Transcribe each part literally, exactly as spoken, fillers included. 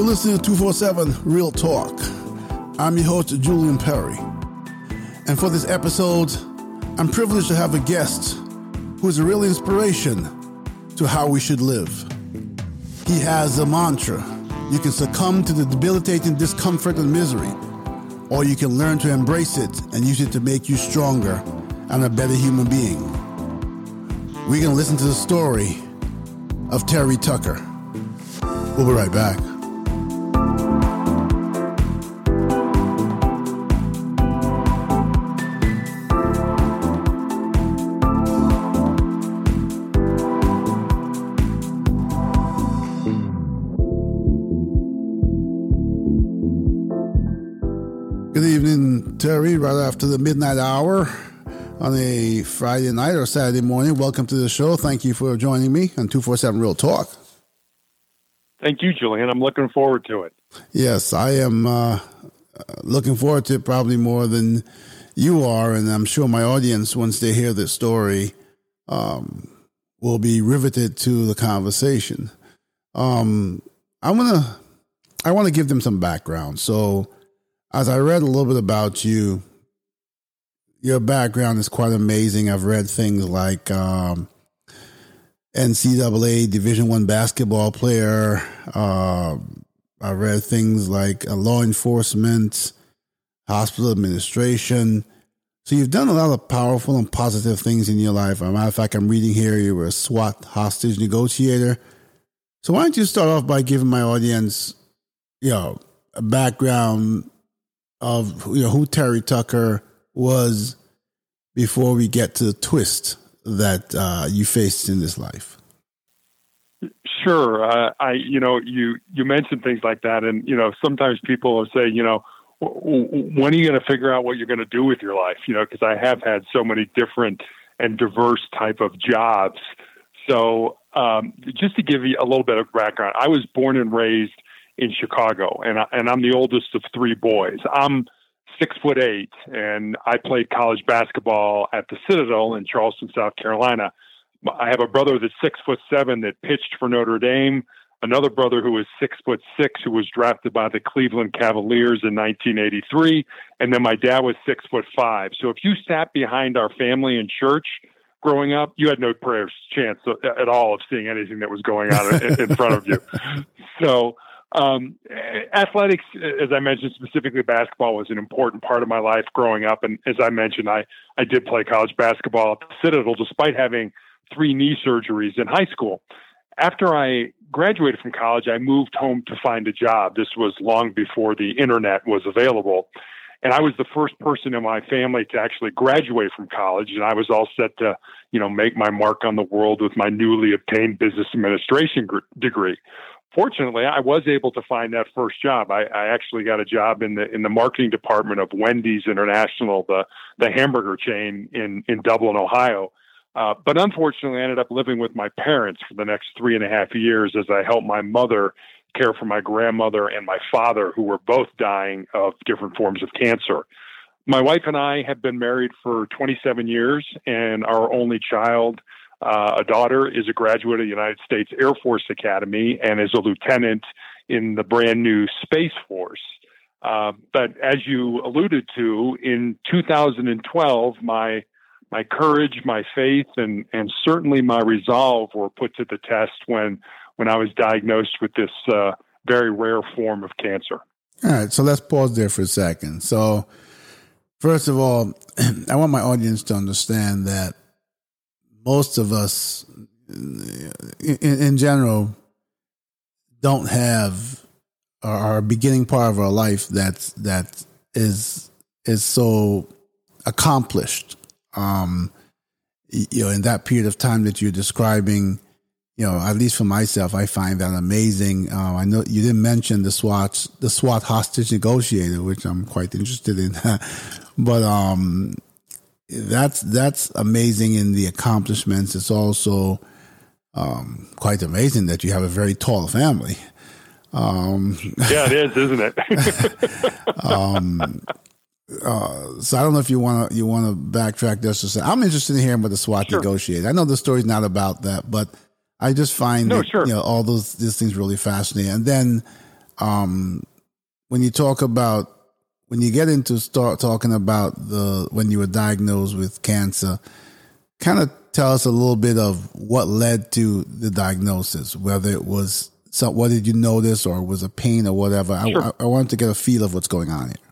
You're listening to two forty-seven Real Talk. I'm your host, Julian Perry. And for this episode, I'm privileged to have a guest who is a real inspiration to how we should live. He has a mantra. You can succumb to the debilitating discomfort and misery, or you can learn to embrace it and use it to make you stronger and a better human being. We're going to listen to the story of Terry Tucker. We'll be right back. Good evening, Terry, right after the midnight hour on a Friday night or Saturday morning. Welcome to the show. Thank you for joining me on two forty-seven Real Talk. Thank you, Julian. I'm looking forward to it. Yes, I am uh, looking forward to it probably more than you are, and I'm sure my audience, once they hear this story, um, will be riveted to the conversation. Um, I want to I want to give them some background. So, as I read a little bit about you, your background is quite amazing. I've read things like um, N C double A Division One basketball player. Uh, I read things like uh, law enforcement, hospital administration. So you've done a lot of powerful and positive things in your life. As a matter of fact, I'm reading here you were a SWAT hostage negotiator. So why don't you start off by giving my audience, you know, a background of you know who Terry Tucker was before we get to the twist that uh, you faced in this life. Sure. Uh, I, you know, you, you mentioned things like that. And, you know, sometimes people will say, you know, when are you going to figure out what you're going to do with your life? You know, because I have had so many different and diverse type of jobs. So um, just to give you a little bit of background, I was born and raised in Chicago, and, I, and I'm the oldest of three boys. I'm six foot eight, and I played college basketball at the Citadel in Charleston, South Carolina. I have a brother that's six foot seven that pitched for Notre Dame, another brother who was six foot six who was drafted by the Cleveland Cavaliers in nineteen eighty-three, and then my dad was six foot five. So if you sat behind our family in church growing up, you had no prayer chance at all of seeing anything that was going on in, in front of you. So Um, athletics, as I mentioned, specifically basketball, was an important part of my life growing up. And as I mentioned, I, I did play college basketball at the Citadel, despite having three knee surgeries in high school. After I graduated from college, I moved home to find a job. This was long before the internet was available. And I was the first person in my family to actually graduate from college. And I was all set to, you know, make my mark on the world with my newly obtained business administration gr- degree. Fortunately, I was able to find that first job. I, I actually got a job in the in the marketing department of Wendy's International, the the hamburger chain in in Dublin, Ohio. Uh, but unfortunately, I ended up living with my parents for the next three and a half years as I helped my mother care for my grandmother and my father, who were both dying of different forms of cancer. My wife and I have been married for twenty-seven years, and our only child, Uh, a daughter, is a graduate of the United States Air Force Academy and is a lieutenant in the brand new Space Force. Uh, but as you alluded to, in two thousand twelve, my my courage, my faith, and and certainly my resolve were put to the test when when I was diagnosed with this uh, very rare form of cancer. All right, so let's pause there for a second. So, first of all, I want my audience to understand that most of us, in, in general, don't have our, our beginning part of our life that's that is is so accomplished. Um, you know, in that period of time that you're describing, you know, at least for myself, I find that amazing. Um, I know you didn't mention the SWAT, the SWAT hostage negotiator, which I'm quite interested in, but um. That's that's amazing in the accomplishments. It's also um, quite amazing that you have a very tall family. Um, yeah, it is, isn't it? um, uh, so I don't know if you want to you want to backtrack just to say I'm interested in hearing about the SWAT sure. negotiator. I know the story's not about that, but I just find no, that, sure. you know all those these things really fascinating. And then Um, when you talk about, when you get into start talking about the, when you were diagnosed with cancer, kind of tell us a little bit of what led to the diagnosis, whether it was, so what did you notice or was a pain or whatever? Sure. I, I wanted to get a feel of what's going on here.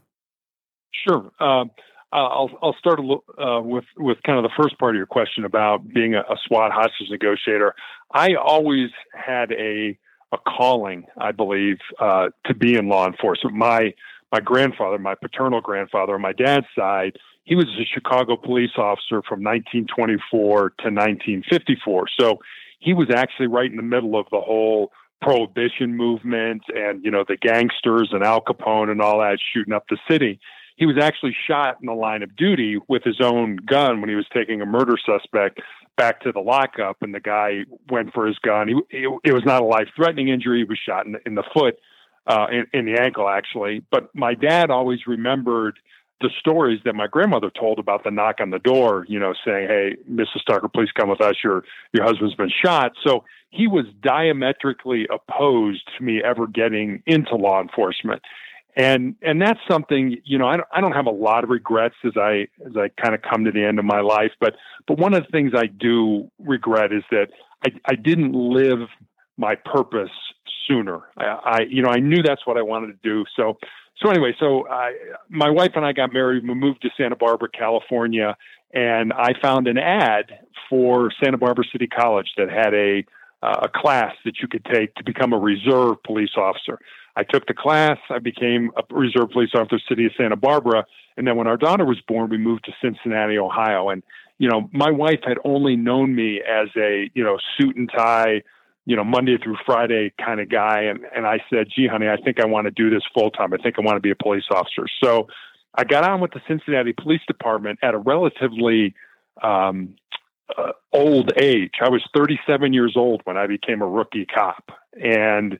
Sure. Um, I'll I'll start a little, uh, with with kind of the first part of your question about being a, a SWAT hostage negotiator. I always had a a calling, I believe, uh, to be in law enforcement. My my grandfather, my paternal grandfather, on my dad's side, he was a Chicago police officer from nineteen twenty-four to nineteen fifty-four. So he was actually right in the middle of the whole Prohibition movement and, you know, the gangsters and Al Capone and all that shooting up the city. He was actually shot in the line of duty with his own gun when he was taking a murder suspect back to the lockup, and the guy went for his gun. He, it, it was not a life-threatening injury. He was shot in the, in the foot, uh, in, in the ankle, actually. But my dad always remembered the stories that my grandmother told about the knock on the door, you know, saying, "Hey, Missus Tucker, please come with us. Your your husband's been shot." So he was diametrically opposed to me ever getting into law enforcement. And and that's something, you know, I don't, I don't have a lot of regrets as I as I kind of come to the end of my life. But but one of the things I do regret is that I, I didn't live my purpose sooner. I, I you know I knew that's what I wanted to do. So so anyway, so I, my wife and I got married. We moved to Santa Barbara, California, and I found an ad for Santa Barbara City College that had a uh, a class that you could take to become a reserve police officer. I took the class. I became a reserve police officer, city of Santa Barbara. And then when our daughter was born, we moved to Cincinnati, Ohio. And, you know, my wife had only known me as a, you know, suit and tie, you know, Monday through Friday kind of guy. And, and I said, gee, honey, I think I want to do this full time. I think I want to be a police officer. So I got on with the Cincinnati Police Department at a relatively um, uh, old age. I was thirty-seven years old when I became a rookie cop. And,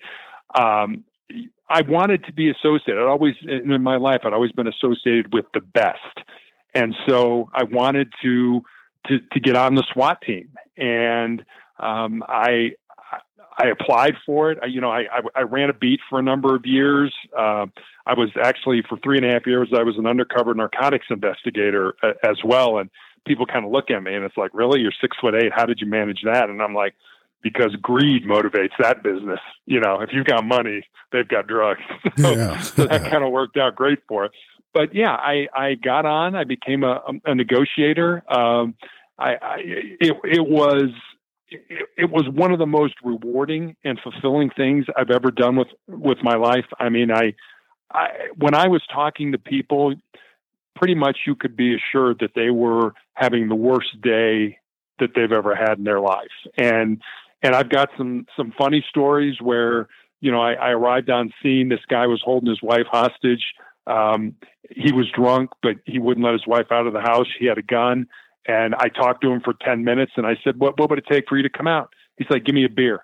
um, I wanted to be associated. I'd always, in my life, I'd always been associated with the best. And so I wanted to, to, to get on the SWAT team. And, um, I, I applied for it. I, you know, I, I, I ran a beat for a number of years. Uh, I was actually, for three and a half years, I was an undercover narcotics investigator uh, as well. And people kind of look at me and it's like, really? You're six foot eight. How did you manage that? And I'm like, because greed motivates that business. You know, if you've got money, they've got drugs. So, yeah. so that kind of worked out great for it. But yeah, I, I got on, I became a, a negotiator. Um, I, I, it, it was, it, it was one of the most rewarding and fulfilling things I've ever done with, with my life. I mean, I, I, when I was talking to people, pretty much you could be assured that they were having the worst day that they've ever had in their life. And, And I've got some some funny stories where, you know, I, I arrived on scene. This guy was holding his wife hostage. Um, he was drunk, but he wouldn't let his wife out of the house. He had a gun. And I talked to him for ten minutes. And I said, what, what would it take for you to come out? He's like, give me a beer.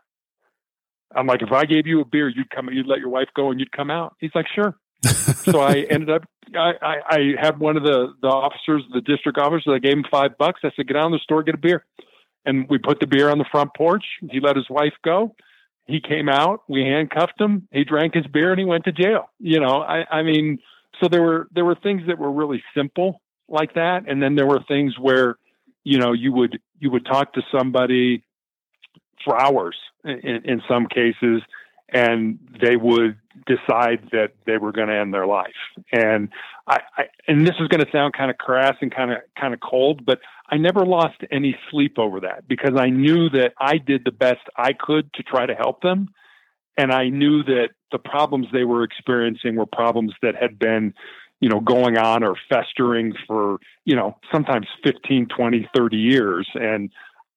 I'm like, if I gave you a beer, you'd come, you'd let your wife go and you'd come out. He's like, sure. So I ended up, I, I, I had one of the, the officers, the district officers, I gave him five bucks. I said, get out in the store, get a beer. And we put the beer on the front porch. He let his wife go. He came out. We handcuffed him. He drank his beer and he went to jail. You know, I, I mean, so there were there were things that were really simple like that, and then there were things where, you know, you would you would talk to somebody for hours in, in some cases, and they would decide that they were going to end their life. And I, I and this is going to sound kind of crass and kind of kind of cold, but I never lost any sleep over that because I knew that I did the best I could to try to help them. And I knew that the problems they were experiencing were problems that had been, you know, going on or festering for, you know, sometimes fifteen, twenty, thirty years. And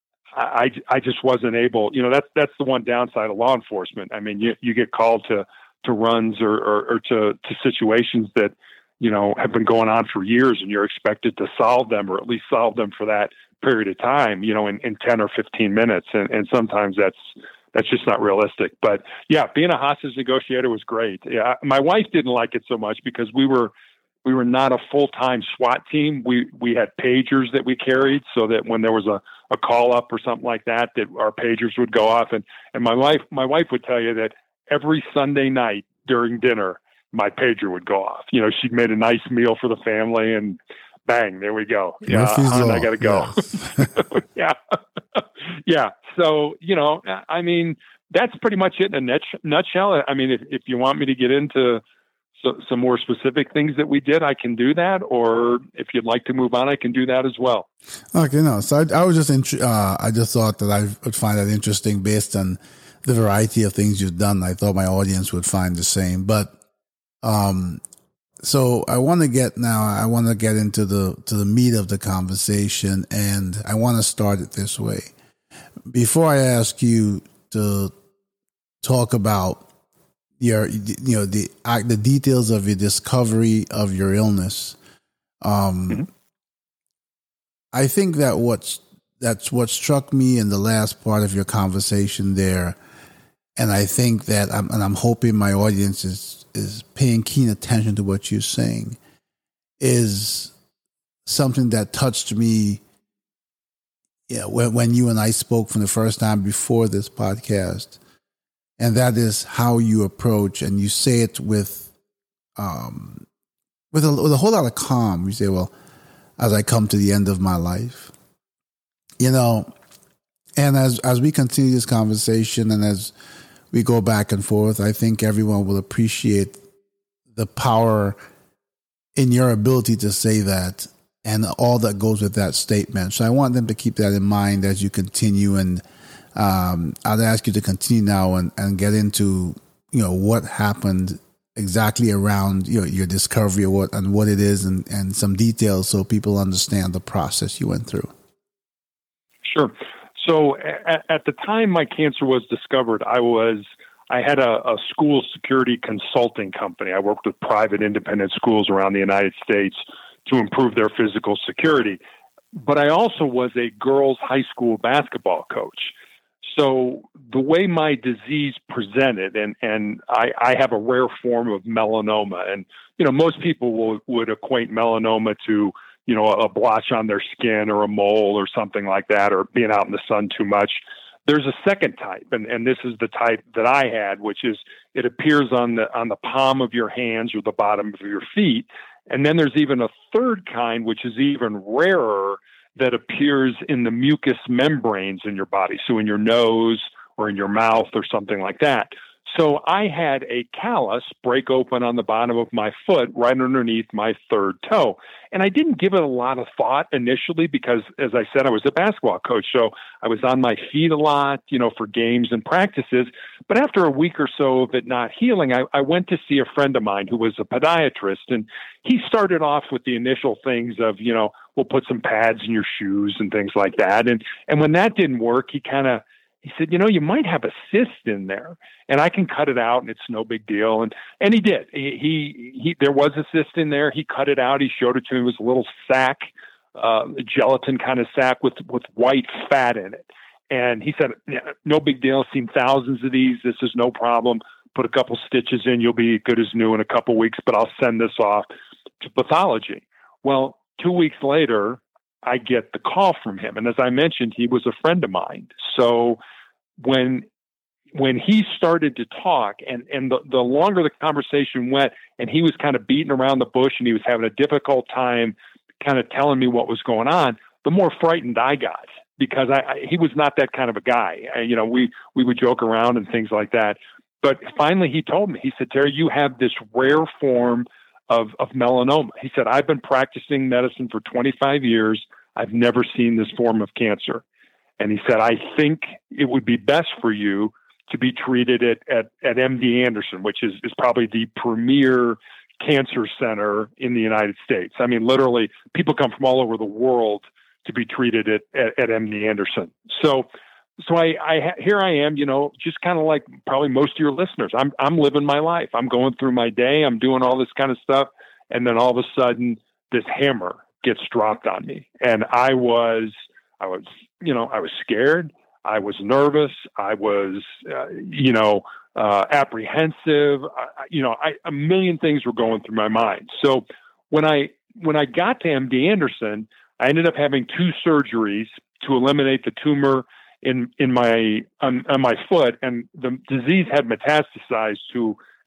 I, I just wasn't able, you know, that's, that's the one downside of law enforcement. I mean, you, you get called to, to runs or, or, or to, to situations that, you know, have been going on for years and you're expected to solve them or at least solve them for that period of time, you know, in, in ten or fifteen minutes. And, and sometimes that's, that's just not realistic. But yeah, being a hostage negotiator was great. Yeah. My wife didn't like it so much because we were, we were not a full-time SWAT team. We, we had pagers that we carried so that when there was a, a call up or something like that, that our pagers would go off. And, and my wife, my wife would tell you that every Sunday night during dinner, my pager would go off. You know, she'd made a nice meal for the family, and bang, there we go. Yeah, hon, I got to go. Yes. yeah. yeah. So, you know, I mean, that's pretty much it in a nutshell. I mean, if, if you want me to get into so, some more specific things that we did, I can do that. Or if you'd like to move on, I can do that as well. Okay, no. So I, I was just, int- uh, I just thought that I would find that interesting based on the variety of things you've done. I thought my audience would find the same. But, um, so I want to get now, I want to get into the, to the meat of the conversation, and I want to start it this way. Before I ask you to talk about your, you know, the the details of your discovery of your illness, um, mm-hmm. I think that what's that's what struck me in the last part of your conversation there, and I think that I'm, and I'm hoping my audience is is paying keen attention to what you're saying, is something that touched me. Yeah, when, when you and I spoke for the first time before this podcast, and that is how you approach, and you say it with, um, with a, with a whole lot of calm. You say, "Well, as I come to the end of my life, you know," and as as we continue this conversation, and as we go back and forth, I think everyone will appreciate the power in your ability to say that, and all that goes with that statement. So I want them to keep that in mind as you continue. And um, I'd ask you to continue now and, and get into, you know, what happened exactly around, you know, your discovery of what and what it is, and, and some details so people understand the process you went through. Sure. So at, at the time my cancer was discovered, I was I had a, a school security consulting company. I worked with private independent schools around the United States to improve their physical security. But I also was a girls' high school basketball coach. So the way my disease presented, and, and I, I have a rare form of melanoma, and, you know, most people will, would equate melanoma to, you know, a blotch on their skin or a mole or something like that, or being out in the sun too much. There's a second type, and, and this is the type that I had, which is it appears on the on the palm of your hands or the bottom of your feet. And then there's even a third kind, which is even rarer, that appears in the mucous membranes in your body, so in your nose or in your mouth or something like that. So I had a callus break open on the bottom of my foot right underneath my third toe. And I didn't give it a lot of thought initially because, as I said, I was a basketball coach. So I was on my feet a lot, you know, for games and practices. But after a week or so of it not healing, I, I went to see a friend of mine who was a podiatrist. And he started off with the initial things of, you know, we'll put some pads in your shoes and things like that. And, and when that didn't work, he kind of, he said, you know, you might have a cyst in there, and I can cut it out, and it's no big deal. And and he did. He he, he there was a cyst in there. He cut it out. He showed it to me. It was a little sack, uh, a gelatin kind of sack with with white fat in it. And he said, yeah, no big deal. I've seen thousands of these. This is no problem. Put a couple stitches in. You'll be good as new in a couple weeks. But I'll send this off to pathology. Well, two weeks later, I get the call from him. And as I mentioned, he was a friend of mine. So when when he started to talk, and, and the, the longer the conversation went, and he was kind of beating around the bush, and he was having a difficult time kind of telling me what was going on, the more frightened I got, because I, I he was not that kind of a guy. I, you know, we, we would joke around and things like that. But finally he told me, he said, Terry, you have this rare form of, of melanoma. He said, I've been practicing medicine for twenty-five years. I've never seen this form of cancer. And he said, I think it would be best for you to be treated at, at, at M D Anderson, which is, is probably the premier cancer center in the United States. I mean, literally, people come from all over the world to be treated at, at, at M D Anderson. So, so I, I, here I am, you know, just kind of like probably most of your listeners. I'm, I'm living my life. I'm going through my day. I'm doing all this kind of stuff. And then all of a sudden, this hammer gets dropped on me. And I was, I was, you know, I was scared. I was nervous. I was, uh, you know, uh, apprehensive. I, you know, I, a million things were going through my mind. So when I, when I got to M D Anderson, I ended up having two surgeries to eliminate the tumor in, in my, on, on my foot. And the disease had metastasized to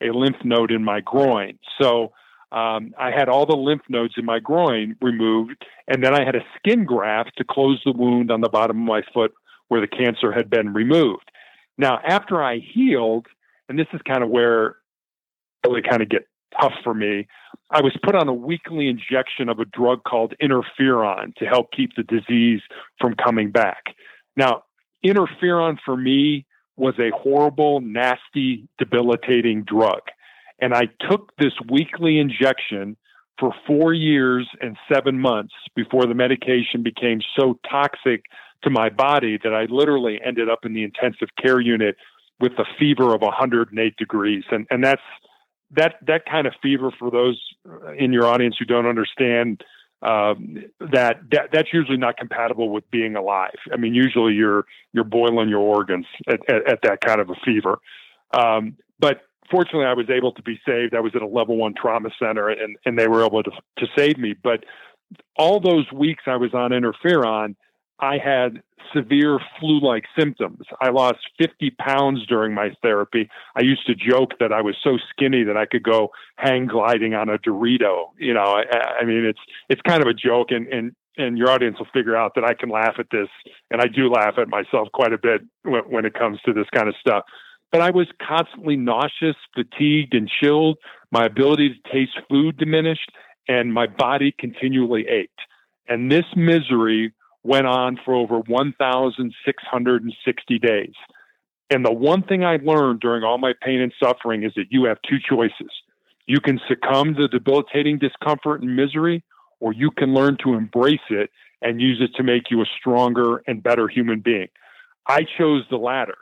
a lymph node in my groin. So um, I had all the lymph nodes in my groin removed, and then I had a skin graft to close the wound on the bottom of my foot where the cancer had been removed. Now, after I healed, and this is kind of where it really kind of get tough for me, I was put on a weekly injection of a drug called interferon to help keep the disease from coming back. Now, interferon for me was a horrible, nasty, debilitating drug. And I took this weekly injection for four years and seven months before the medication became so toxic to my body that I literally ended up in the intensive care unit with a fever of one hundred eight degrees. And, and that's, that, that kind of fever, for those in your audience who don't understand, um, that, that that's usually not compatible with being alive. I mean, usually you're, you're boiling your organs at, at, at that kind of a fever. Um, but fortunately I was able to be saved. I was at a level one trauma center, and, and they were able to, to save me. But all those weeks I was on interferon, I had severe flu-like symptoms. I lost fifty pounds during my therapy. I used to joke that I was so skinny that I could go hang gliding on a Dorito. You know, I, I mean, it's it's kind of a joke, and, and, and your audience will figure out that I can laugh at this, and I do laugh at myself quite a bit when, when it comes to this kind of stuff. But I was constantly nauseous, fatigued, and chilled. My ability to taste food diminished, and my body continually ached. And this misery went on for over one thousand six hundred sixty days. And the one thing I learned during all my pain and suffering is that you have two choices. You can succumb to debilitating discomfort and misery, or you can learn to embrace it and use it to make you a stronger and better human being. I chose the latter.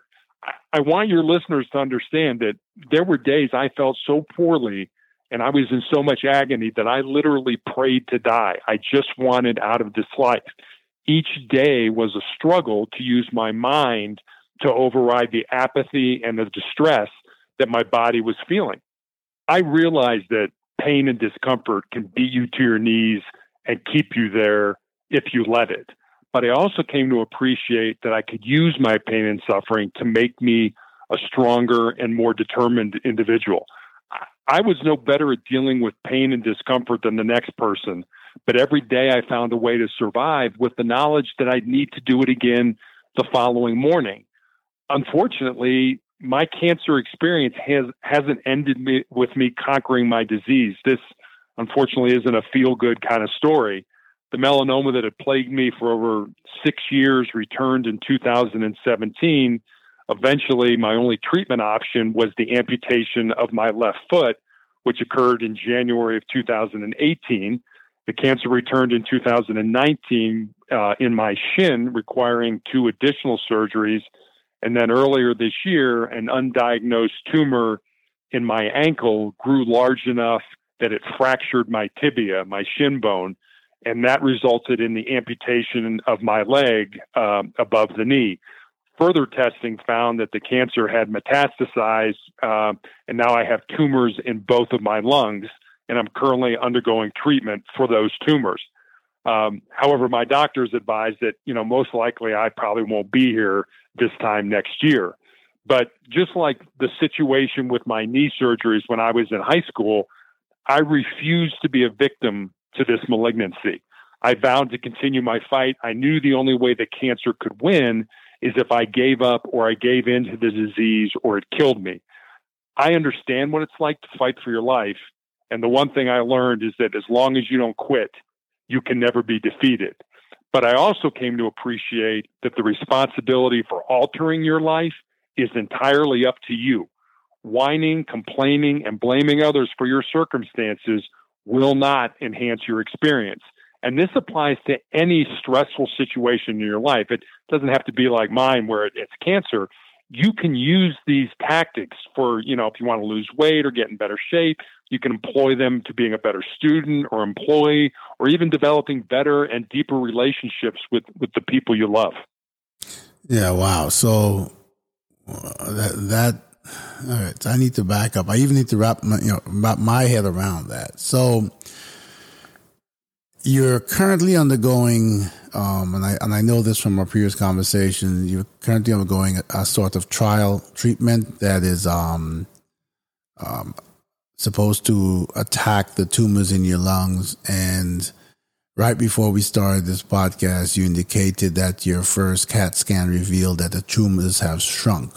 I want your listeners to understand that there were days I felt so poorly and I was in so much agony that I literally prayed to die. I just wanted out of this life. Each day was a struggle to use my mind to override the apathy and the distress that my body was feeling. I realized that pain and discomfort can beat you to your knees and keep you there if you let it. But I also came to appreciate that I could use my pain and suffering to make me a stronger and more determined individual. I was no better at dealing with pain and discomfort than the next person, but every day I found a way to survive with the knowledge that I'd need to do it again the following morning. Unfortunately, my cancer experience has, hasn't ended me, with me conquering my disease. This, unfortunately, isn't a feel-good kind of story. The melanoma that had plagued me for over six years returned in two thousand seventeen. Eventually, my only treatment option was the amputation of my left foot, which occurred in January of two thousand eighteen. The cancer returned in two thousand nineteen uh, in my shin, requiring two additional surgeries. And then earlier this year, an undiagnosed tumor in my ankle grew large enough that it fractured my tibia, my shin bone, and that resulted in the amputation of my leg um, above the knee. Further testing found that the cancer had metastasized, uh, and now I have tumors in both of my lungs, and I'm currently undergoing treatment for those tumors. Um, however, my doctors advised that, you know, most likely I probably won't be here this time next year. But just like the situation with my knee surgeries when I was in high school, I refused to be a victim to this malignancy. I vowed to continue my fight. I knew the only way that cancer could win is if I gave up or I gave in to the disease or it killed me. I understand what it's like to fight for your life. And the one thing I learned is that as long as you don't quit, you can never be defeated. But I also came to appreciate that the responsibility for altering your life is entirely up to you. Whining, complaining, and blaming others for your circumstances will not enhance your experience. And this applies to any stressful situation in your life. It doesn't have to be like mine where it's cancer. You can use these tactics for, you know, if you want to lose weight or get in better shape, you can employ them to being a better student or employee, or even developing better and deeper relationships with, with the people you love. Yeah, wow. So uh, that, that, all right, so I need to back up. I even need to wrap my, you know, wrap my head around that. So you're currently undergoing, um, and I and I know this from our previous conversation, you're currently undergoing a, a sort of trial treatment that is um, um, supposed to attack the tumors in your lungs. And right before we started this podcast, you indicated that your first CAT scan revealed that the tumors have shrunk.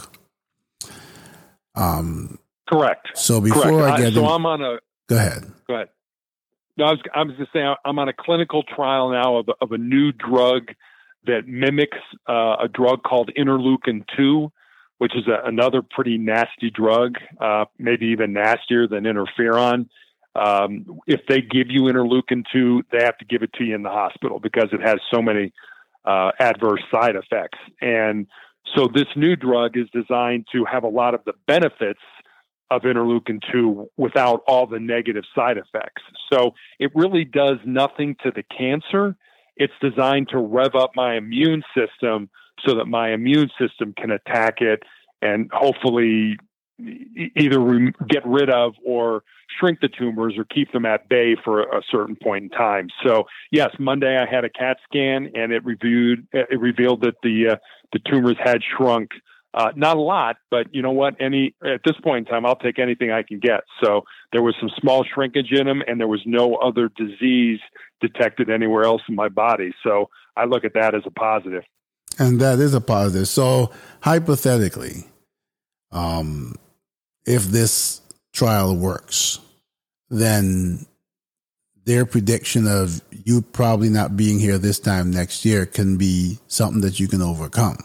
Um, Correct. So before Correct. I get I, so in, I'm on a. go ahead. Go ahead. No, I was, I was just saying I'm on a clinical trial now of, of a new drug that mimics uh, a drug called interleukin two, which is a, another pretty nasty drug, uh, maybe even nastier than interferon. Um, if they give you interleukin two, they have to give it to you in the hospital because it has so many uh, adverse side effects. And so this new drug is designed to have a lot of the benefits of interleukin two without all the negative side effects. So it really does nothing to the cancer. It's designed to rev up my immune system so that my immune system can attack it and hopefully either re- get rid of or shrink the tumors or keep them at bay for a certain point in time. So yes, Monday I had a CAT scan and it reviewed, it revealed that the, uh, the tumors had shrunk. Uh, not a lot, but you know what? Any at this point in time, I'll take anything I can get. So there was some small shrinkage in them, and there was no other disease detected anywhere else in my body. So I look at that as a positive. And that is a positive. So hypothetically, um, if this trial works, then their prediction of you probably not being here this time next year can be something that you can overcome.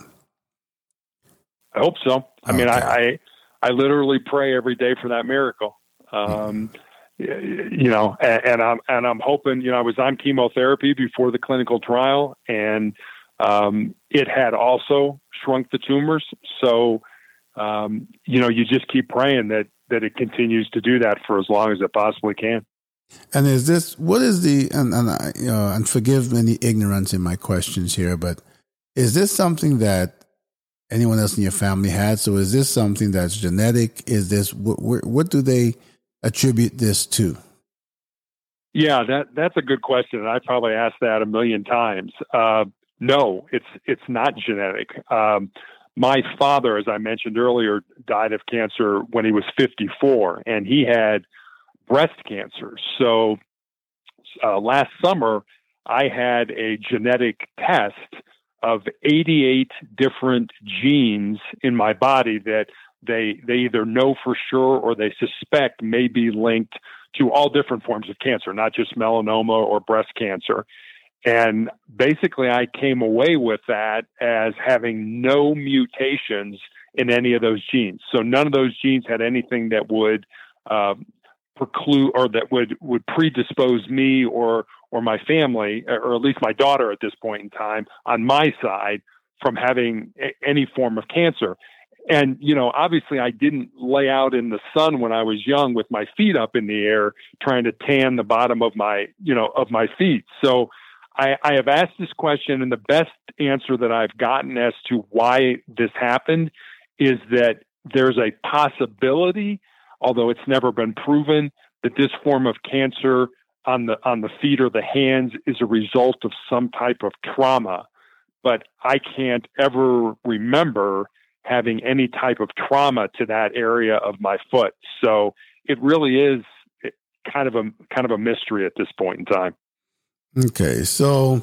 I hope so. I Okay. mean, I, I, I literally pray every day for that miracle. Um, you know, and, and I'm, and I'm hoping, you know, I was on chemotherapy before the clinical trial and, um, it had also shrunk the tumors. So, um, you know, you just keep praying that, that it continues to do that for as long as it possibly can. And is this, what is the, and, and, I, you know, and forgive any ignorance in my questions here, but is this something that anyone else in your family had? So is this something that's genetic? Is this, what, what, what do they attribute this to? Yeah, that that's a good question. I probably asked that a million times. Uh, no, it's it's not genetic. Um, my father, as I mentioned earlier, died of cancer when he was fifty-four, and he had breast cancer. So uh, last summer, I had a genetic test of eighty-eight different genes in my body that they they either know for sure or they suspect may be linked to all different forms of cancer, not just melanoma or breast cancer. And basically, I came away with that as having no mutations in any of those genes. So none of those genes had anything that would uh, preclude or that would, would predispose me or or my family, or at least my daughter at this point in time, on my side, from having a- any form of cancer. And, you know, obviously I didn't lay out in the sun when I was young with my feet up in the air trying to tan the bottom of my, you know, of my feet. So I, I have asked this question, and the best answer that I've gotten as to why this happened is that there's a possibility, although it's never been proven, that this form of cancer on the on the feet or the hands is a result of some type of trauma. But I can't ever remember having any type of trauma to that area of my foot. So it really is kind of a kind of a mystery at this point in time. Okay, so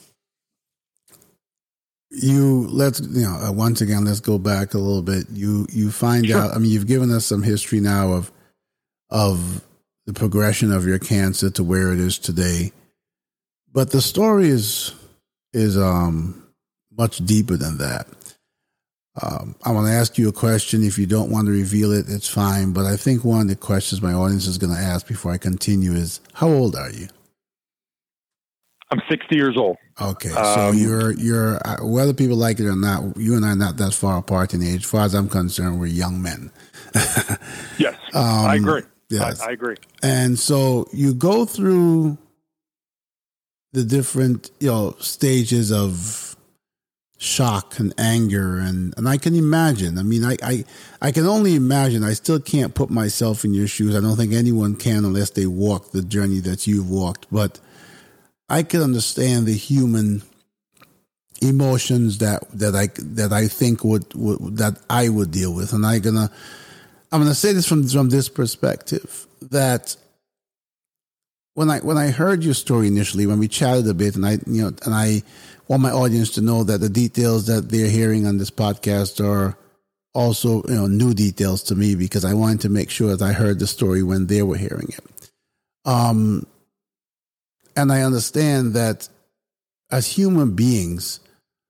you let's you know uh, once again let's go back a little bit. You you find Sure. out. I mean, you've given us some history now of of the progression of your cancer to where it is today, but the story is is um much deeper than that. Um, I want to ask you a question. If you don't want to reveal it, it's fine. But I think one of the questions my audience is going to ask before I continue is, how old are you? I'm sixty years old. Okay, so Um, you're you're uh, whether people like it or not, you and I are not that far apart in age. As far as I'm concerned, we're young men. Yes, Um, I agree. yes. I, I agree. And so you go through the different, you know, stages of shock and anger, and, and I can imagine. I mean, I, I I can only imagine. I still can't put myself in your shoes. I don't think anyone can unless they walk the journey that you've walked. But I can understand the human emotions that that I that I think would, would that I would deal with, and I'm gonna I'm going to say this from from this perspective, that when I when I heard your story initially, when we chatted a bit, and I you know, and I want my audience to know that the details that they're hearing on this podcast are also, you know, new details to me, because I wanted to make sure that I heard the story when they were hearing it. Um, and I understand that as human beings,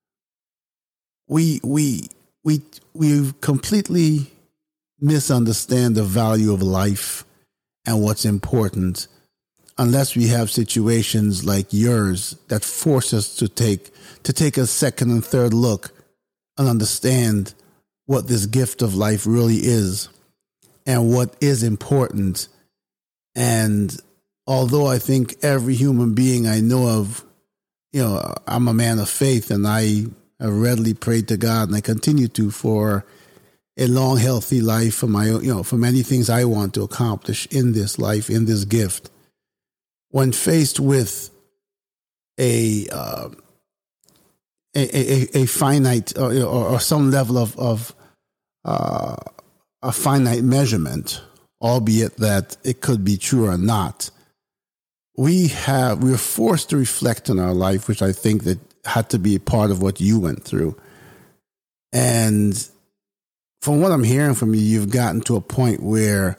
we we we we completely misunderstand the value of life and what's important, unless we have situations like yours that force us to take to take a second and third look and understand what this gift of life really is and what is important. And although I think every human being I know of, you know, I'm a man of faith, and I have readily prayed to God, and I continue to, for a long, healthy life, for my, you know, for many things I want to accomplish in this life, in this gift. When faced with a uh, a, a, a finite or, or some level of, of uh, a finite measurement, albeit that it could be true or not, we have we're forced to reflect on our life, which I think that had to be a part of what you went through. And from what I'm hearing from you, you've gotten to a point where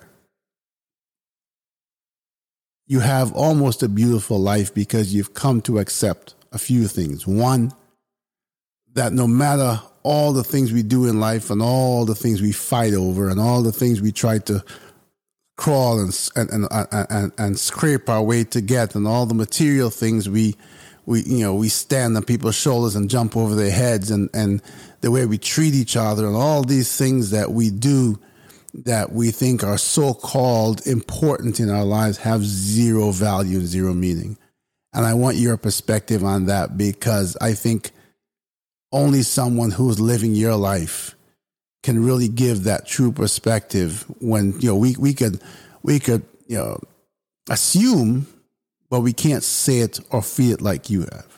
you have almost a beautiful life because you've come to accept a few things. One, that no matter all the things we do in life and all the things we fight over and all the things we try to crawl and and and and, and scrape our way to get, and all the material things we we you know we stand on people's shoulders and jump over their heads, and and the way we treat each other, and all these things that we do that we think are so-called important in our lives have zero value and zero meaning. And I want your perspective on that, because I think only someone who's living your life can really give that true perspective. When, you know, we, we could, we could, you know, assume, but we can't say it or feel it like you have.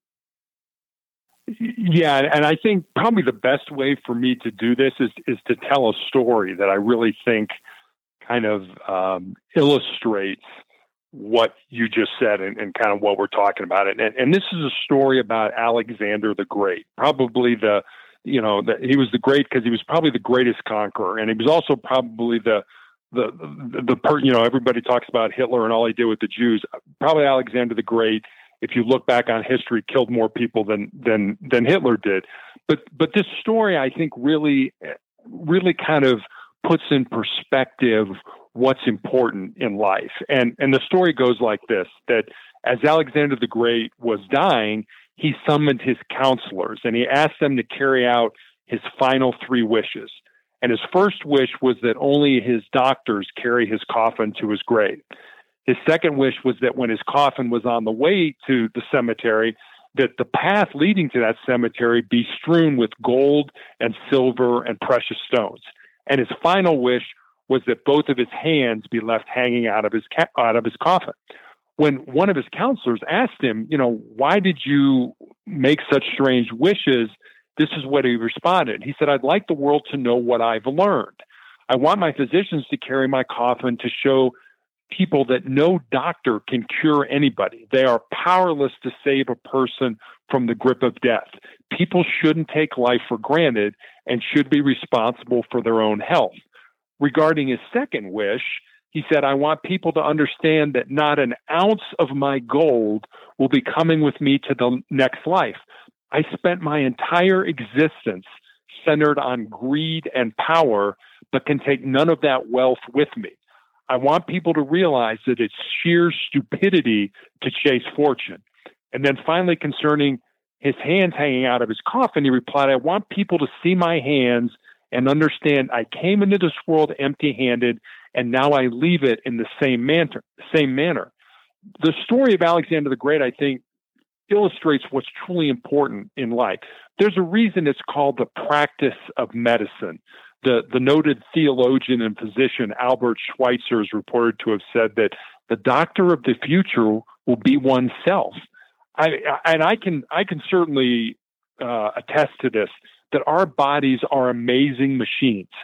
Yeah, and I think probably the best way for me to do this is is to tell a story that I really think kind of um, illustrates what you just said and, and kind of what we're talking about. And, and this is a story about Alexander the Great, probably the, you know, the, he was the great because he was probably the greatest conqueror, and he was also probably the the the, the per, you know, everybody talks about Hitler and all he did with the Jews. Probably Alexander the Great, if you look back on history, killed more people than than than Hitler did. But but this story, I think, really really kind of puts in perspective what's important in life. And and the story goes like this: that as Alexander the Great was dying, he summoned his counselors and he asked them to carry out his final three wishes. And his first wish was that only his doctors carry his coffin to his grave. His second wish was that when his coffin was on the way to the cemetery, that the path leading to that cemetery be strewn with gold and silver and precious stones. And his final wish was that both of his hands be left hanging out of his ca- out of his coffin. When one of his counselors asked him, you know, why did you make such strange wishes? This is what he responded. He said, I'd like the world to know what I've learned. I want my physicians to carry my coffin to show people that no doctor can cure anybody. They are powerless to save a person from the grip of death. People shouldn't take life for granted and should be responsible for their own health. Regarding his second wish, he said, I want people to understand that not an ounce of my gold will be coming with me to the next life. I spent my entire existence centered on greed and power, but can take none of that wealth with me. I want people to realize that it's sheer stupidity to chase fortune. And then finally, concerning his hands hanging out of his coffin, he replied, I want people to see my hands and understand I came into this world empty-handed, and now I leave it in the same manner. Same manner. The story of Alexander the Great, I think, illustrates what's truly important in life. There's a reason it's called the practice of medicine. The, the noted theologian and physician Albert Schweitzer is reported to have said that the doctor of the future will be oneself. I, and I can I can certainly uh, attest to this, that our bodies are amazing machines.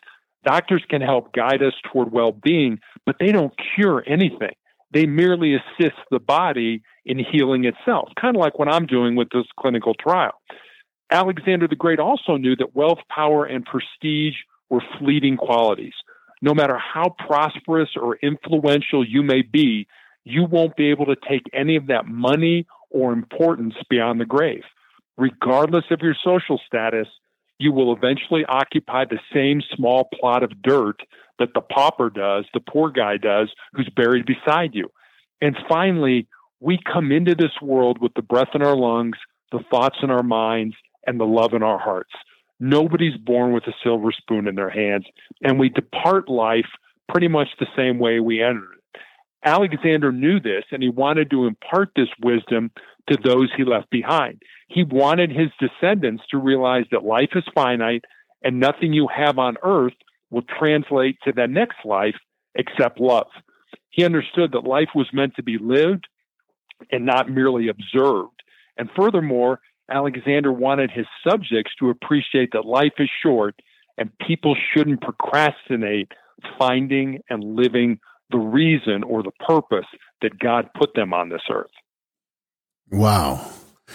Doctors can help guide us toward well-being, but they don't cure anything. They merely assist the body in healing itself, kind of like what I'm doing with this clinical trial. Alexander the Great also knew that wealth, power, and prestige were fleeting qualities. No matter how prosperous or influential you may be, you won't be able to take any of that money or importance beyond the grave. Regardless of your social status, you will eventually occupy the same small plot of dirt that the pauper does, the poor guy does, who's buried beside you. And finally, we come into this world with the breath in our lungs, the thoughts in our minds, and the love in our hearts. Nobody's born with a silver spoon in their hands, and we depart life pretty much the same way we entered it. Alexander knew this, and he wanted to impart this wisdom to those he left behind. He wanted his descendants to realize that life is finite, and nothing you have on earth will translate to the next life except love. He understood that life was meant to be lived and not merely observed. And furthermore, Alexander wanted his subjects to appreciate that life is short and people shouldn't procrastinate finding and living the reason or the purpose that God put them on this earth. Wow.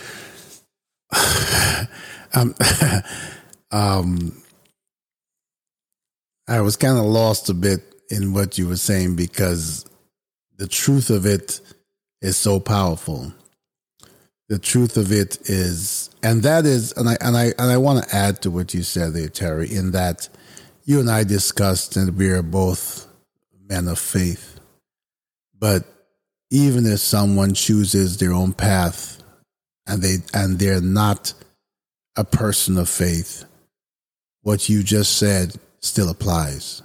um, um, I was kind of lost a bit in what you were saying because the truth of it is so powerful. The truth of it is, and that is, and I and I and I want to add to what you said there, Terry, in that you and I discussed, and we are both men of faith. But even if someone chooses their own path, and they and they're not a person of faith, what you just said still applies.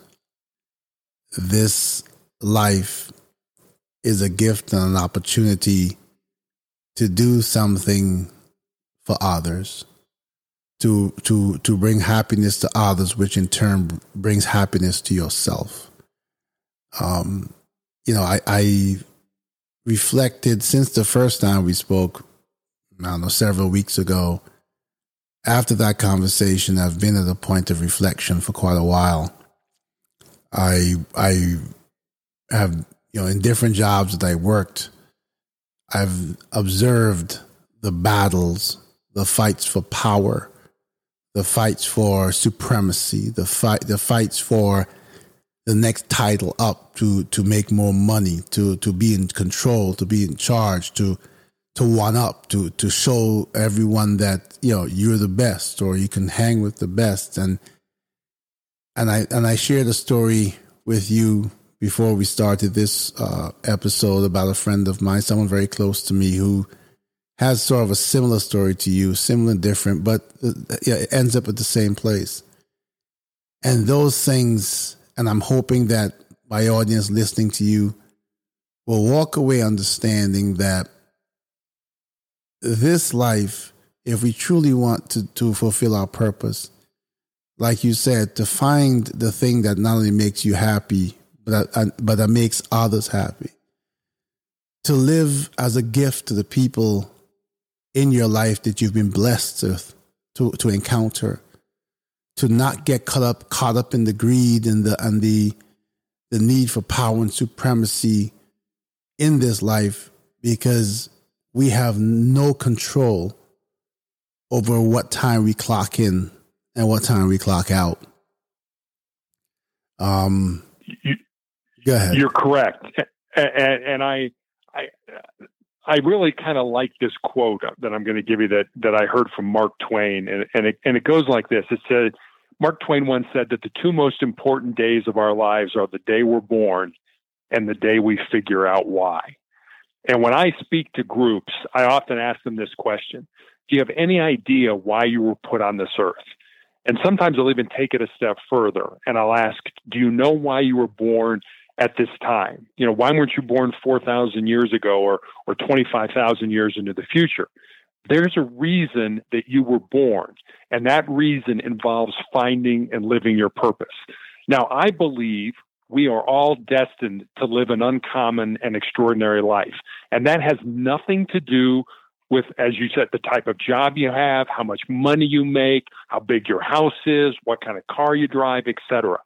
This life is a gift and an opportunity to do something for others, to to to bring happiness to others, which in turn brings happiness to yourself. Um, you know, I, I reflected since the first time we spoke, I don't know, several weeks ago. After that conversation, I've been at a point of reflection for quite a while. I I have, you know, in different jobs that I worked, I've observed the battles, the fights for power, the fights for supremacy, the fight, the fights for the next title up, to to make more money, to to be in control, to be in charge, to to one up, to to show everyone that, you know, you're the best or you can hang with the best. And and I and I shared a story with you before we started this uh, episode about a friend of mine, someone very close to me, who has sort of a similar story to you, similar and different, but it ends up at the same place. And those things, and I'm hoping that my audience listening to you will walk away understanding that this life, if we truly want to, to fulfill our purpose, like you said, to find the thing that not only makes you happy, but that, but that makes others happy. To live as a gift to the people in your life that you've been blessed with, to, to encounter. To not get caught up caught up in the greed and the and the the need for power and supremacy in this life, because we have no control over what time we clock in and what time we clock out. Um. You, Go ahead. You're correct, and, and I, I, I really kind of like this quote that I'm going to give you that that I heard from Mark Twain, and and it, and it goes like this. It said, Mark Twain once said that the two most important days of our lives are the day we're born and the day we figure out why. And when I speak to groups, I often ask them this question: do you have any idea why you were put on this earth? And sometimes I'll even take it a step further, and I'll ask, do you know why you were born at this time? You know, why weren't you born four thousand years ago or or twenty-five thousand years into the future? There's a reason that you were born, and that reason involves finding and living your purpose. Now, I believe we are all destined to live an uncommon and extraordinary life, and that has nothing to do with, as you said, the type of job you have, how much money you make, how big your house is, what kind of car you drive, et cetera.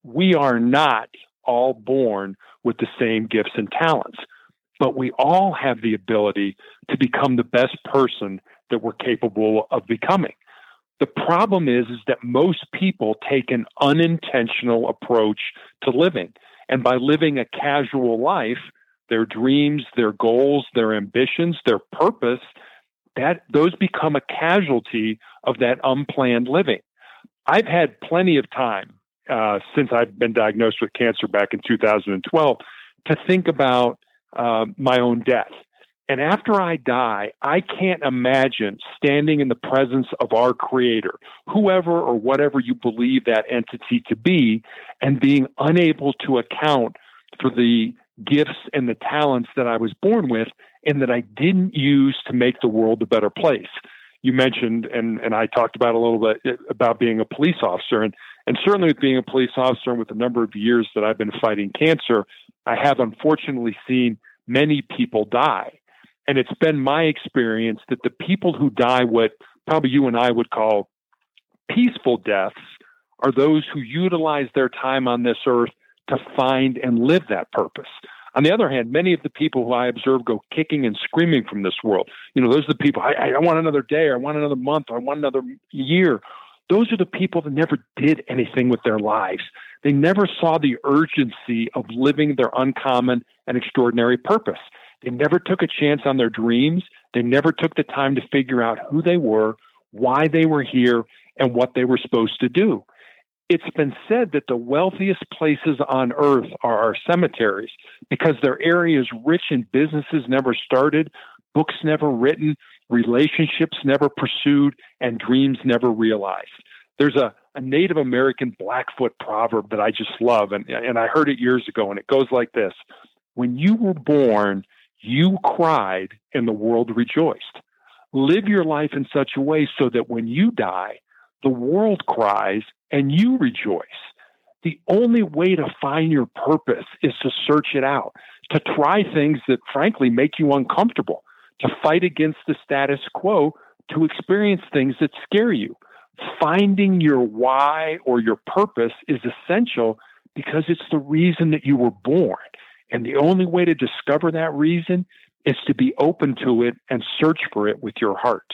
we are not all born with the same gifts and talents, but we all have the ability to become the best person that we're capable of becoming. The problem is, is that most people take an unintentional approach to living. And by living a casual life, their dreams, their goals, their ambitions, their purpose, that those become a casualty of that unplanned living. I've had plenty of time uh, since I've been diagnosed with cancer back in two thousand twelve to think about uh, my own death. And after I die, I can't imagine standing in the presence of our Creator, whoever or whatever you believe that entity to be, and being unable to account for the gifts and the talents that I was born with and that I didn't use to make the world a better place. You mentioned, and, and I talked about a little bit about being a police officer. And, and certainly with being a police officer and with the number of years that I've been fighting cancer, I have unfortunately seen many people die. And it's been my experience that the people who die what probably you and I would call peaceful deaths are those who utilize their time on this earth to find and live that purpose. On the other hand, many of the people who I observe go kicking and screaming from this world, you know, those are the people, I, I want another day, or I want another month, or I want another year. Those are the people that never did anything with their lives. They never saw the urgency of living their uncommon and extraordinary purpose. They never took a chance on their dreams. They never took the time to figure out who they were, why they were here, and what they were supposed to do. It's been said that the wealthiest places on earth are our cemeteries because they're areas rich in businesses never started, books never written, relationships never pursued, and dreams never realized. There's a, a Native American Blackfoot proverb that I just love, and, and I heard it years ago, and it goes like this. When you were born, you cried and the world rejoiced. Live your life in such a way so that when you die, the world cries and you rejoice. The only way to find your purpose is to search it out, to try things that frankly make you uncomfortable, to fight against the status quo, to experience things that scare you. Finding your why or your purpose is essential because it's the reason that you were born. And the only way to discover that reason is to be open to it and search for it with your heart.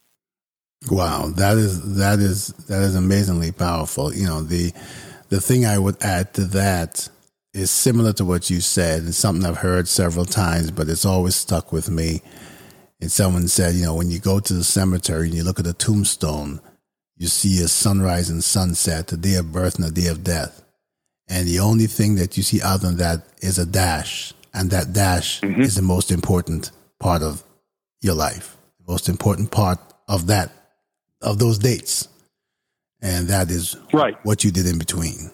Wow, that is that is that is amazingly powerful. You know, the the thing I would add to that is similar to what you said. It's something I've heard several times, but it's always stuck with me. And someone said, you know, when you go to the cemetery and you look at a tombstone, you see a sunrise and sunset, a day of birth and a day of death. And the only thing that you see other than that is a dash. And that dash mm-hmm. is the most important part of your life, the most important part of that, of those dates. And that is right. what you did in between.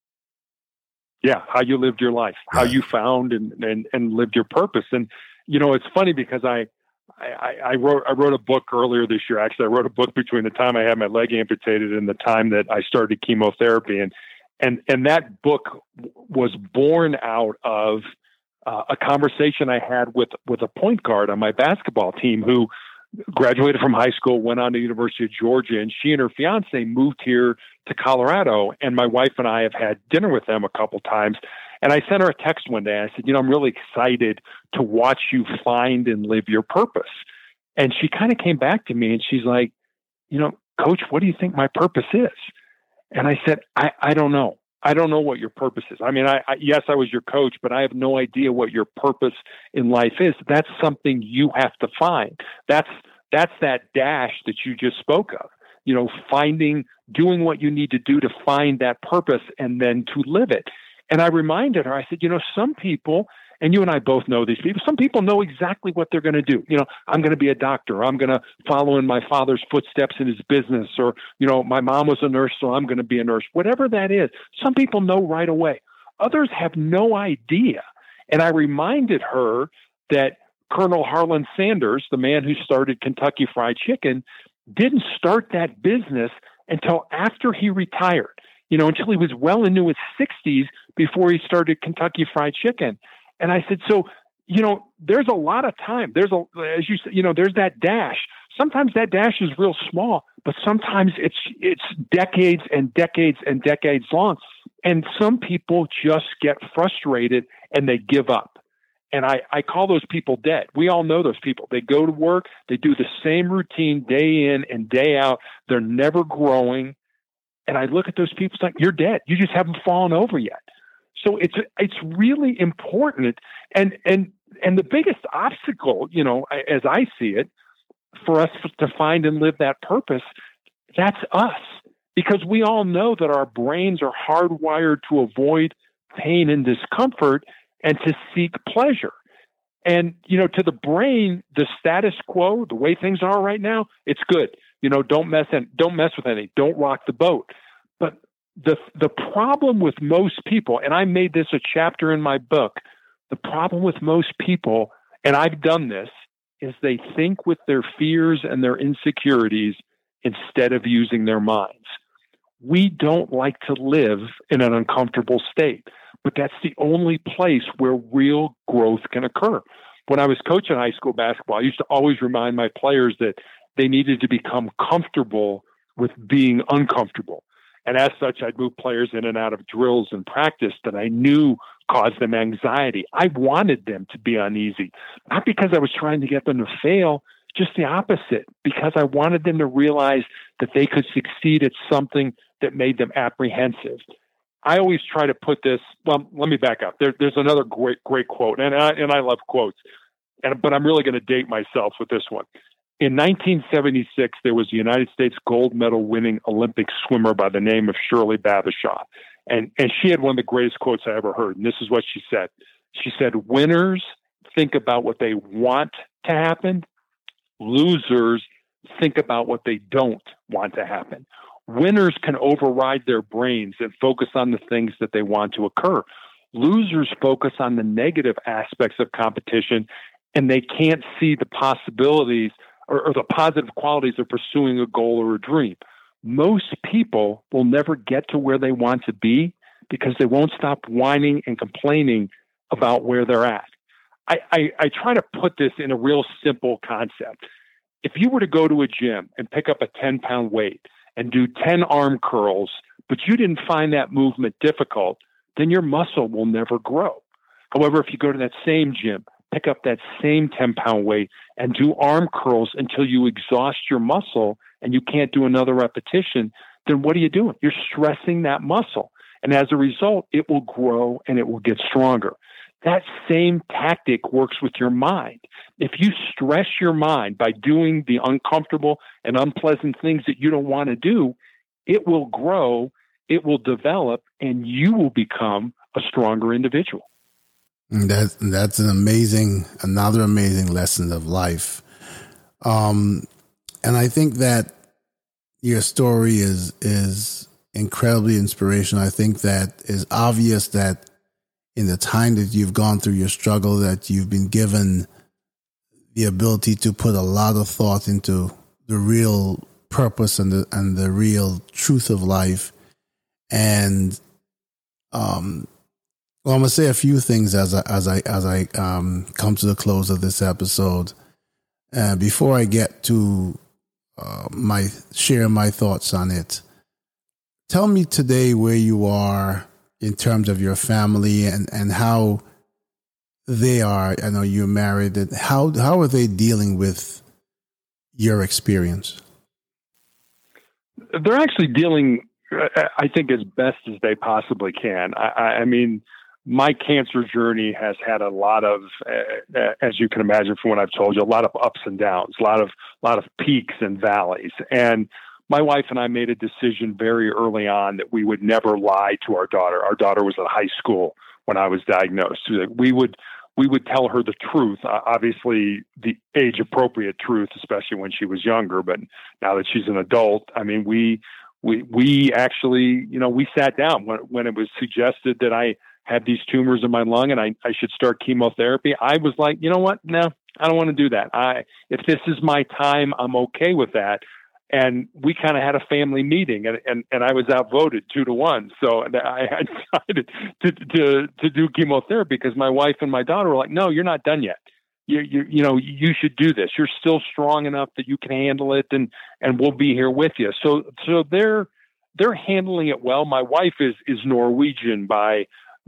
Yeah, how you lived your life, how yeah. you found and, and, and lived your purpose. And, you know, it's funny because I, I, I wrote I wrote a book earlier this year. Actually, I wrote a book between the time I had my leg amputated and the time that I started chemotherapy. And and and that book was born out of uh, a conversation I had with with a point guard on my basketball team who graduated from high school, went on to the University of Georgia, and she and her fiance moved here to Colorado. And my wife and I have had dinner with them a couple times. And I sent her a text one day. I said, you know, I'm really excited to watch you find and live your purpose. And she kind of came back to me and she's like, you know, Coach, what do you think my purpose is? And I said, I, I don't know. I don't know what your purpose is. I mean, I, I yes, I was your coach, but I have no idea what your purpose in life is. That's something you have to find. That's that's that dash that you just spoke of. You know, finding, doing what you need to do to find that purpose and then to live it. And I reminded her, I said, you know, some people, and you and I both know these people, some people know exactly what they're going to do. You know, I'm going to be a doctor. I'm going to follow in my father's footsteps in his business. Or, you know, my mom was a nurse, so I'm going to be a nurse. Whatever that is, some people know right away. Others have no idea. And I reminded her that Colonel Harlan Sanders, the man who started Kentucky Fried Chicken, didn't start that business until after he retired. You know, until he was well into his sixties before he started Kentucky Fried Chicken. And I said, so, you know, there's a lot of time. There's a, as you said, you know, there's that dash. Sometimes that dash is real small, but sometimes it's, it's decades and decades and decades long. And some people just get frustrated and they give up. And I, I call those people dead. We all know those people. They go to work, they do the same routine day in and day out. They're never growing. And I look at those people like, you're dead. You just haven't fallen over yet. So it's it's really important. And and and the biggest obstacle, you know, as I see it, for us to find and live that purpose, that's us. Because we all know that our brains are hardwired to avoid pain and discomfort and to seek pleasure. And, you know, to the brain, the status quo, the way things are right now, it's good. You know, don't mess in, don't mess with any, don't rock the boat. But the the problem with most people, and I made this a chapter in my book, the problem with most people, and I've done this, is they think with their fears and their insecurities instead of using their minds. We don't like to live in an uncomfortable state, but that's the only place where real growth can occur. When I was coaching high school basketball, I used to always remind my players that they needed to become comfortable with being uncomfortable. And as such, I'd move players in and out of drills and practice that I knew caused them anxiety. I wanted them to be uneasy, not because I was trying to get them to fail, just the opposite, because I wanted them to realize that they could succeed at something that made them apprehensive. I always try to put this, well, let me back up. There, there's another great, great quote, and I, and I love quotes, and, but I'm really going to date myself with this one. In nineteen seventy-six, there was a United States gold medal winning Olympic swimmer by the name of Shirley Babashaw. And, and she had one of the greatest quotes I ever heard. And this is what she said. She said, winners think about what they want to happen. Losers think about what they don't want to happen. Winners can override their brains and focus on the things that they want to occur. Losers focus on the negative aspects of competition, and they can't see the possibilities or, or the positive qualities of pursuing a goal or a dream. Most people will never get to where they want to be because they won't stop whining and complaining about where they're at. I, I, I try to put this in a real simple concept. If you were to go to a gym and pick up a ten-pound weight and do ten arm curls, but you didn't find that movement difficult, then your muscle will never grow. However, if you go to that same gym, pick up that same ten-pound weight and do arm curls until you exhaust your muscle and you can't do another repetition, then what are you doing? You're stressing that muscle. And as a result, it will grow and it will get stronger. That same tactic works with your mind. If you stress your mind by doing the uncomfortable and unpleasant things that you don't want to do, it will grow, it will develop, and you will become a stronger individual. That that's an amazing, another amazing lesson of life. Um, and I think that your story is is incredibly inspirational. I think that it's obvious that in the time that you've gone through your struggle, that you've been given the ability to put a lot of thought into the real purpose and the and the real truth of life. And um, well, I'm gonna say a few things as I as I as I um, come to the close of this episode. Uh, before I get to uh, my share my thoughts on it, tell me today where you are in terms of your family and, and how they are. I know you're married. And how how are they dealing with your experience? They're actually dealing, I think, as best as they possibly can. I, I mean, my cancer journey has had a lot of, uh, as you can imagine from what I've told you, a lot of ups and downs, a lot of, a lot of peaks and valleys. And my wife and I made a decision very early on that we would never lie to our daughter. Our daughter was in high school when I was diagnosed. We would we would tell her the truth, uh, obviously the age-appropriate truth, especially when she was younger. But now that she's an adult, I mean, we we we actually, you know, we sat down when when it was suggested that I had these tumors in my lung and I, I should start chemotherapy. I was like, you know what? No, I don't want to do that. I if this is my time, I'm okay with that. And we kind of had a family meeting, and, and, and I was outvoted two to one. So I had decided to, to to do chemotherapy because my wife and my daughter were like, "No, you're not done yet. You you you know you should do this. You're still strong enough that you can handle it, and and we'll be here with you." So so they're they're handling it well. My wife is, is Norwegian by,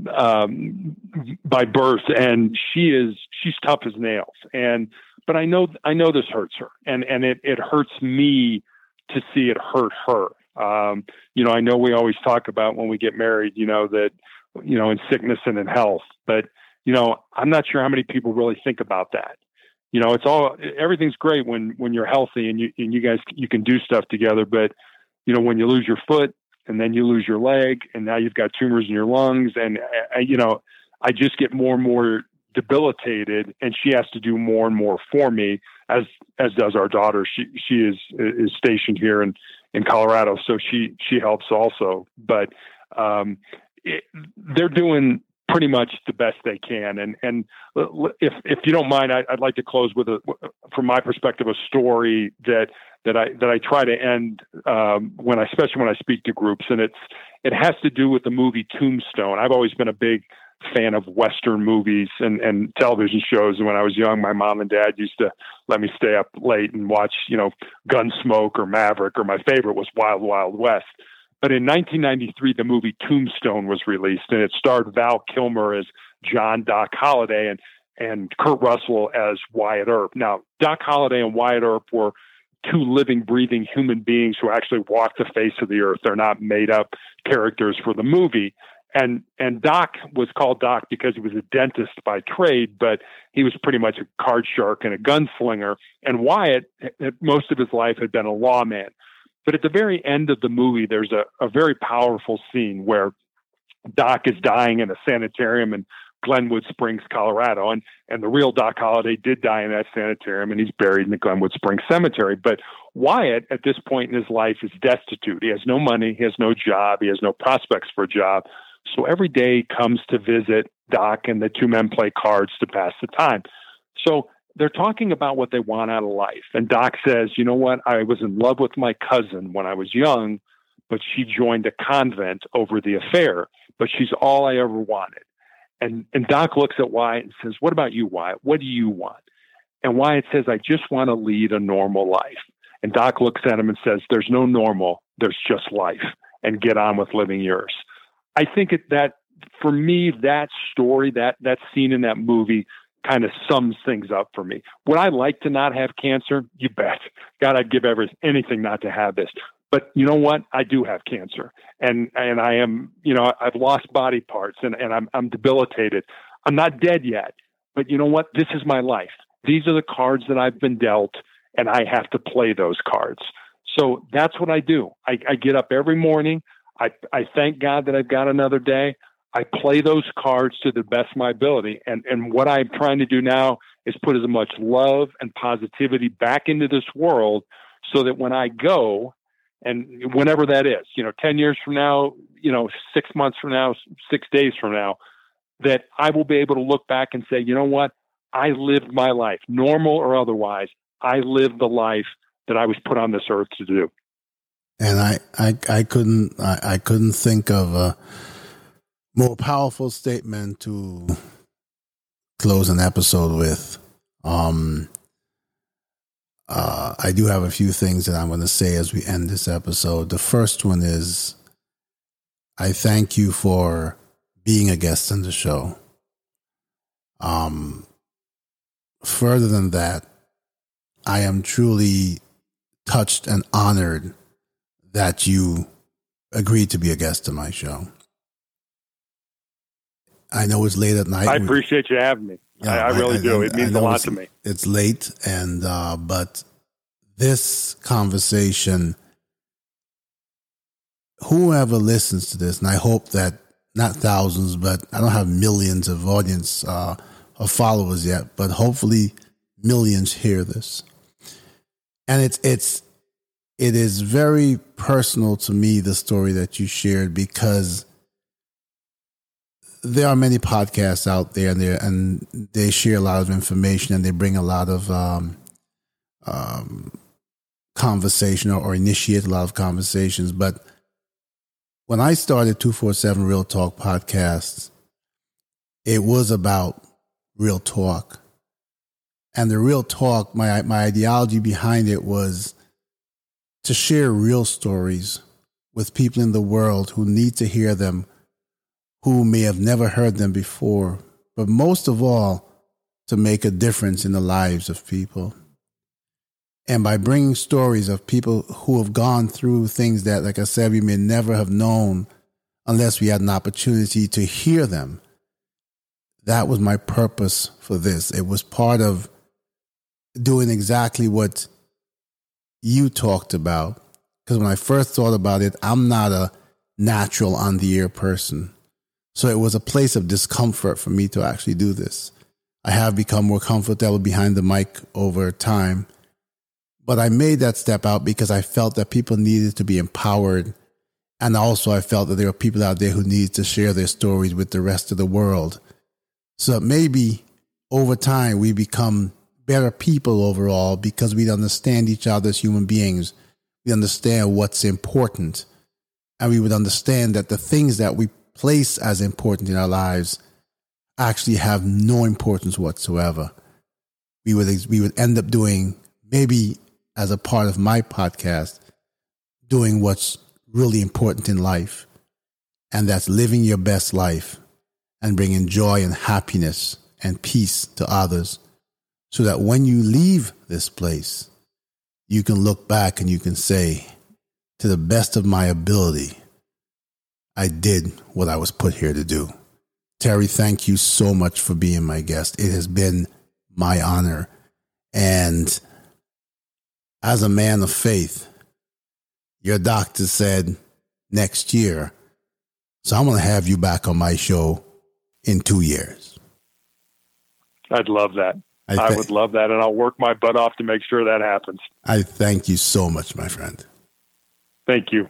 um, by birth, and she is, she's tough as nails. And, but I know, I know this hurts her, and, and it, it hurts me to see it hurt her. Um, you know, I know we always talk about when we get married, you know, that, you know, in sickness and in health, but, you know, I'm not sure how many people really think about that. You know, it's all, everything's great when, when you're healthy and you, and you guys, you can do stuff together. But, you know, when you lose your foot and then you lose your leg and now you've got tumors in your lungs and, uh, you know, I just get more and more debilitated, and she has to do more and more for me, as, as does our daughter. She, she is, is stationed here in, in Colorado. So she, she helps also, but, um, it, they're doing pretty much the best they can. And, and if, if you don't mind, I, I'd like to close with a, from my perspective, a story that, that I, that I try to end, um, when I, especially when I speak to groups, and it's, it has to do with the movie Tombstone. I've always been a big fan of Western movies and, and television shows. And when I was young, my mom and dad used to let me stay up late and watch, you know, Gunsmoke or Maverick, or my favorite was Wild Wild West. But in nineteen ninety-three, the movie Tombstone was released, and it starred Val Kilmer as John Doc Holliday and, and Kurt Russell as Wyatt Earp. Now, Doc Holliday and Wyatt Earp were two living, breathing human beings who actually walked the face of the earth. They're not made up characters for the movie. And, and Doc was called Doc because he was a dentist by trade, but he was pretty much a card shark and a gunslinger. And Wyatt, most of his life, had been a lawman. But at the very end of the movie, there's a, a very powerful scene where Doc is dying in a sanitarium in Glenwood Springs, Colorado. And, and the real Doc Holliday did die in that sanitarium, and he's buried in the Glenwood Springs Cemetery. But Wyatt, at this point in his life, is destitute. He has no money. He has no job. He has no prospects for a job. So every day comes to visit Doc, and the two men play cards to pass the time. So they're talking about what they want out of life. And Doc says, you know what? I was in love with my cousin when I was young, but she joined a convent over the affair, but she's all I ever wanted. And, and Doc looks at Wyatt and says, what about you, Wyatt? What do you want? And Wyatt says, I just want to lead a normal life. And Doc looks at him and says, there's no normal, there's just life, and get on with living yours. I think it, that for me, that story, that, that scene in that movie kind of sums things up for me. Would I like to not have cancer? You bet. God, I'd give every, anything not to have this. But you know what? I do have cancer, and, and I am, you know, I've lost body parts, and, and I'm, I'm debilitated. I'm not dead yet, but you know what? This is my life. These are the cards that I've been dealt, and I have to play those cards. So that's what I do. I, I get up every morning. I, I thank God that I've got another day. I play those cards to the best of my ability. And, and what I'm trying to do now is put as much love and positivity back into this world so that when I go, and whenever that is, you know, ten years from now, you know, six months from now, six days from now, that I will be able to look back and say, you know what? I lived my life, normal or otherwise. I lived the life that I was put on this earth to do. And I, I, I couldn't, I, I couldn't think of a more powerful statement to close an episode with. Um, uh, I do have a few things that I'm going to say as we end this episode. The first one is, I thank you for being a guest on the show. Um, further than that, I am truly touched and honored that you agreed to be a guest on my show. I know it's late at night. I appreciate you having me. Yeah, I, I really I, I, do. It means a lot to me. It's late, and uh, but this conversation, whoever listens to this, and I hope that not thousands, but I don't have millions of audience uh, of followers yet, but hopefully millions hear this. And it's it's it is very personal to me, the story that you shared, because there are many podcasts out there, and they and they share a lot of information, and they bring a lot of um, um, conversation or, or initiate a lot of conversations. But when I started two forty-seven Real Talk podcasts, it was about real talk. And the real talk, my my ideology behind it was to share real stories with people in the world who need to hear them, who may have never heard them before, but most of all, to make a difference in the lives of people. And by bringing stories of people who have gone through things that, like I said, we may never have known unless we had an opportunity to hear them. That was my purpose for this. It was part of doing exactly what you talked about. Because when I first thought about it, I'm not a natural on the air person. So it was a place of discomfort for me to actually do this. I have become more comfortable behind the mic over time. But I made that step out because I felt that people needed to be empowered. And also I felt that there were people out there who needed to share their stories with the rest of the world. So maybe over time we become better people overall because we understand each other as human beings. We understand what's important. And we would understand that the things that we place as important in our lives actually have no importance whatsoever. We would we would end up doing, maybe as a part of my podcast, doing what's really important in life. And that's living your best life and bringing joy and happiness and peace to others, so that when you leave this place, you can look back and you can say, to the best of my ability, I did what I was put here to do. Terry, thank you so much for being my guest. It has been my honor. And as a man of faith, your doctor said next year, so I'm going to have you back on my show in two years. I'd love that. I, th- I I would love that, and I'll work my butt off to make sure that happens. I thank you so much, my friend. Thank you.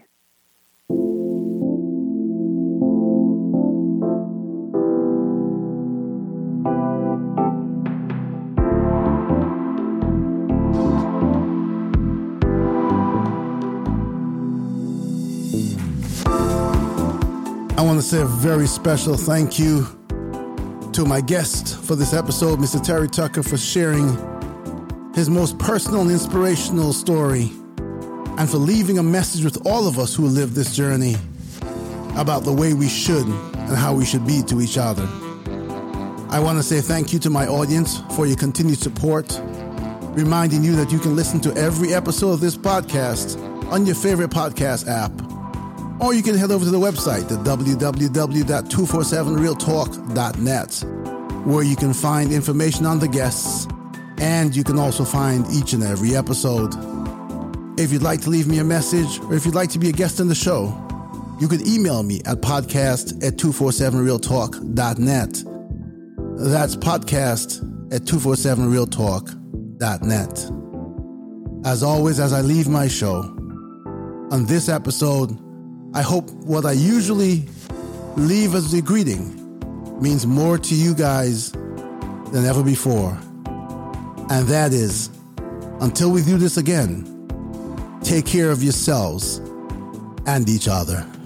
I want to say a very special thank you to my guest for this episode, Mister Terry Tucker, for sharing his most personal and inspirational story, and for leaving a message with all of us who live this journey about the way we should and how we should be to each other. I want to say thank you to my audience for your continued support, reminding you that you can listen to every episode of this podcast on your favorite podcast app. Or you can head over to the website at w w w dot two forty-seven real talk dot net, where you can find information on the guests, and you can also find each and every episode. If you'd like to leave me a message, or if you'd like to be a guest on the show, you can email me at podcast at two forty-seven real talk dot net. That's podcast at two forty-seven real talk dot net. As always, as I leave my show, on this episode, I hope what I usually leave as the greeting means more to you guys than ever before. And that is, until we do this again, take care of yourselves and each other.